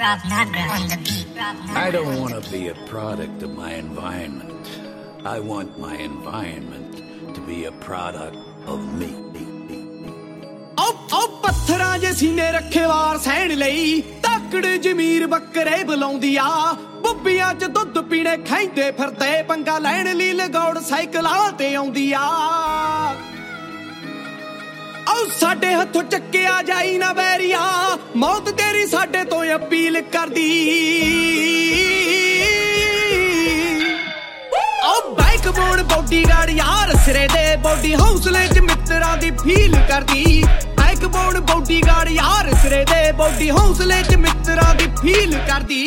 I don't want to be a product of my environment. I want my environment to be a product of me. ਉਹ ਪੱਥਰਾਂ ਜੇ ਸੀਨੇ ਰੱਖੇ ਵਾਰ ਸਹਿਣ ਲਈ ਤਾਕੜੇ ਜ਼ਮੀਰ ਬੱਕਰੇ ਬੁਲਾਉਂਦੀ ਆ ਬੁੱਬੀਆਂ 'ਚ ਦੁੱਧ ਪੀਣੇ ਖਾਂਦੇ ਫਿਰਦੇ ਪੰਗਾ ਲੈਣ ਲਈ ਲਗੌੜ ਸਾਈਕਲਾਂ ਤੇ ਆਉਂਦੀ ਆ ਉਹ ਸਾਡੇ ਹੱਥੋਂ ਚੱਕਿਆ ਜਾਈ ਨਾ ਬੈਰੀਆ ਮੌਤ ਤੇਰੀ ਸਾਡੇ ਤੋਂ ਅਪੀਲ ਕਰਦੀ ਉਹ ਬਾਈਕ ਬੋਨ ਬੋਡੀਗਾਰਡ ਯਾਰ ਸਿਰੇ ਦੇ ਬੋਡੀ ਹੌਸਲੇ 'ਚ ਮਿੱਤਰਾਂ ਦੀ ਫੀਲ ਕਰਦੀ ਬਾਈਕ ਬੋਨ ਬੋਡੀਗਾਰਡ ਯਾਰ ਸਿਰੇ ਦੇ ਬੋਡੀ ਹੌਸਲੇ 'ਚ ਮਿੱਤਰਾਂ ਦੀ ਫੀਲ ਕਰਦੀ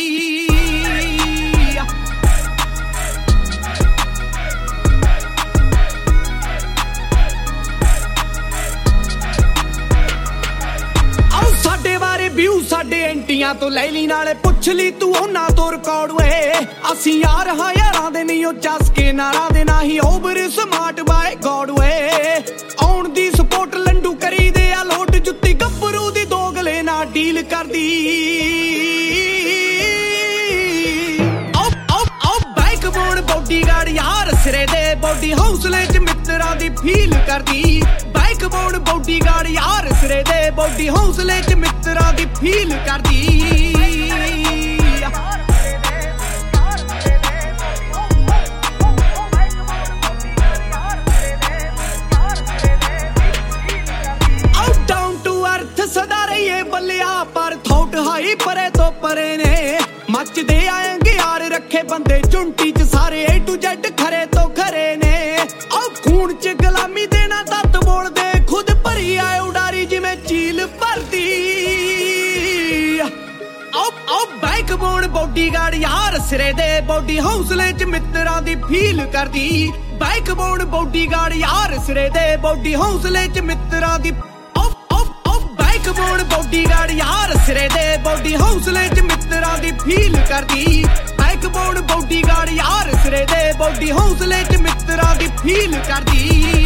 ਵਿਊ ਸਾਡੇ ਐਂਟੀਆਂ ਤੋਂ ਲੈ ਲਈ ਨਾਲੇ ਪੁੱਛ ਲਈ ਤੂੰ ਉਹਨਾਂ ਤੋਂ ਰਿਕਾਰਡ ਓਏ ਅਸੀਂ ਯਾਰ ਹਾਂ ਯਾਰਾਂ ਦੇ ਨਹੀਂ ਉਹ ਚਸਕੇ ਨਾਰਾਂ ਦੇ ਨਾ ਹੀ ਓਵਰ ਸਮਾਰਟ ਬਾਏ ਗੋਡ ਓਏ ਆਉਣ ਦੀ ਸਪੋਰਟ ਲੰਡੂ ਕਰੀਦੇ ਆ ਲੋਟ ਜੁੱਤੀ ਗੱਭਰੂ ਦੀ ਦੋਗਲੇ ਨਾਲ ਡੀਲ ਕਰਦੀ ਓ ਬਾਈਕ ਬੋਨ ਬੋਡੀਗਾਰਡ ਯਾਰ ਸਿਰੇ ਦੇ ਬੋਡੀ ਹੌਸਲੇ 'ਚ ਮਿੱਤਰਾਂ ਦੀ ਫੀਲ ਕਰਦੀ ਬਾਈਕ ਬੋਨ ਬੋਡੀਗਾਰਡ ਯਾਰ ਸਿਰੇ ਦੇ ਬੋਡੀ ਹੌਸਲੇ 'ਚ ਮਿੱਤਰਾਂ ਦੀ ਫੀਲ ਕਰਦੀ ਆਊਟ ਡਾਊਨ ਟੂ ਅਰਥ ਸਦਾ ਰਹੀਏ ਬੱਲਿਆ ਪਰ ਥੋਟ ਹਾਈ ਪਰੇ ਤੋਂ ਪਰੇ ਨੇ ਮੱਚਦੇ ਆਏਂਗੇ ਯਾਰ ਰੱਖੇ ਬੰਦੇ ਚੁੰਟੀ 'ਚ ਸਾਰੇ A to Z ਖਰੇ ਤੋਂ ਖਰੇ ਨੇ ਆਹ ਖੂਨ 'ਚ ਗੁਲਾਮੀ ਦੇਣਾ ਤੱਤ ਬੋਲਦੇ ਖੁਦ ਭਰੀ ਆਏ ਉਡਾਰੀ ਜਿਵੇਂ ਝੀਲ ਭਰਦੀ ਆਹ ਬਾਈਕ ਬੋਨ ਬੋਡੀਗਾਰਡ ਯਾਰ ਸਿਰੇ ਦੇ ਬੋਡੀ ਹੌਸਲੇ 'ਚ ਮਿੱਤਰਾਂ ਦੀ ਫੀਲ ਕਰਦੀ ਬਾਈਕ ਬੋਨ ਬੋਡੀਗਾਰਡ ਯਾਰ ਸਿਰੇ ਦੇ ਬੋਡੀ ਹੌਸਲੇ 'ਚ ਮਿੱਤਰਾਂ ਦੀ ਬਾਈਕ ਬੋਨ ਬੋਡੀਗਾਰਡ ਯਾਰ ਸਿਰੇ ਦੇ ਬੋਡੀ ਹੌਸਲੇ 'ਚ ਮਿੱਤਰਾਂ ਦੀ ਫੀਲ ਕਰਦੀ ਬਾਈਕ ਬੋਨ ਬੋਡੀਗਾਰਡ ਯਾਰ ਸਿਰੇ ਦੇ ਬੋਡੀ ਹੌਸਲੇ 'ਚ ਮਿੱਤਰਾਂ ਦੀ ਫੀਲ ਕਰਦੀ